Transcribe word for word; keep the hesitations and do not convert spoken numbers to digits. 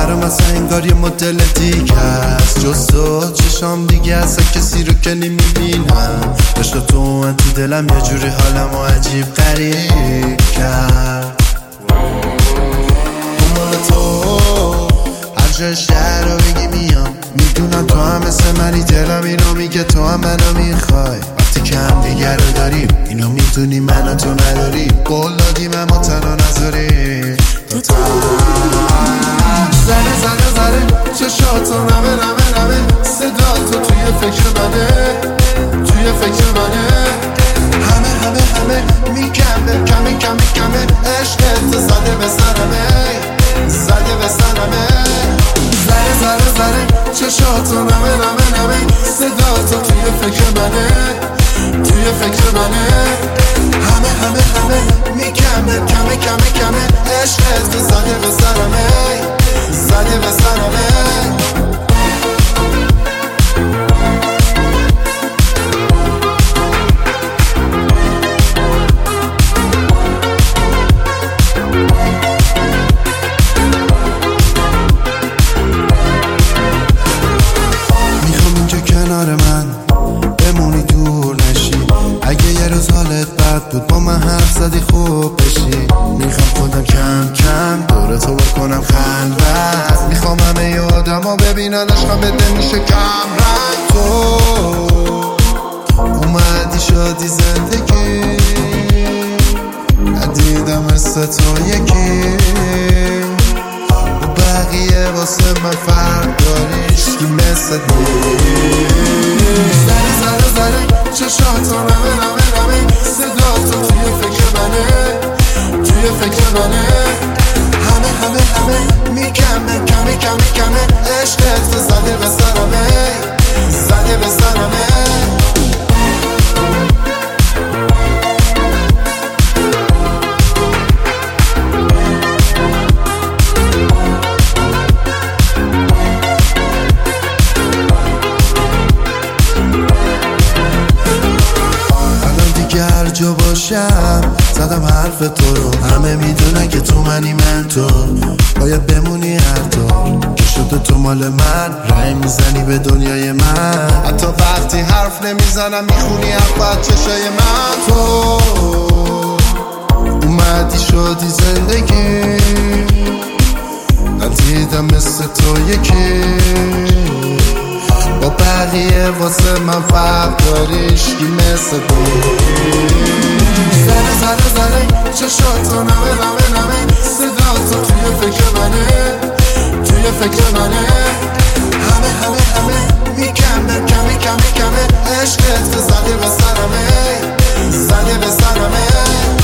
برام اصلا انگار یه مدل دیگه هست جز تو چشام دیگه اصلا کسی رو که نمیبینم عشق تو من تو دلم یه جوری حالمو عجیب غریب کرد دنبال تو هر جای شهر رو بگی میام میدونم تو هم مثل منی دلم اینو میگه تو هم منو میخوای وقتی که هم دیگر رو داریم اینو میدونی منو تو نداری قول دادیم اما تنها نذاریم دوتا زره زره زره چشاتو نمه نمه نمه صدا تو توی فکر منه توی فکر منه همه همه همه میکمه کمه کمه کمه عشقت زده به سرمه زده به سرمه زره زره زره چشاتو نمه نمه نمه صدا تو توی فکر منه توی فکر منه همه همه همه میکمه کمه کمه کمه عشقت زده به سرمه زده به سرمه کنار من بمونی دور نشی اگه یه روز حالت بد بود با من حرف زدی خوب بشی میخوام خودم کم کم دور تو بکنم خلوت میخوام همه ی آدم ها ببینن عشقم بده میشه کم رنگ تو اومدی شادی زندگی ندیدم مثل تو یکی بقیه واسه من فرق داریش کی مثل دی زره زره زره چشاتو نمه نمه نمه صدا تو توی فکر منه توی فکر منه همه همه همه میکمه کمه کمه کمه عشقت زده به سرمه زده به سرمه هر جا باشم زدم حرف تو رو همه میدونن که تو منی من تو باید بمونی هر طور که شده تو مال من رای میزنی به دنیای من حتی وقتی حرف نمیزنم میخونی حرفت چشای من تو اومدی شدی زندگی ندیدم مثل تو یکی با بقیه واسه من فرق داریش کی مثل تو زره زره زره چشاتو نمه نمه نمه صدا تو توی فکر منه توی فکر منه همه همه همه میکمه کمه کمه کمه عشقت زده به سرمه زده به سرمه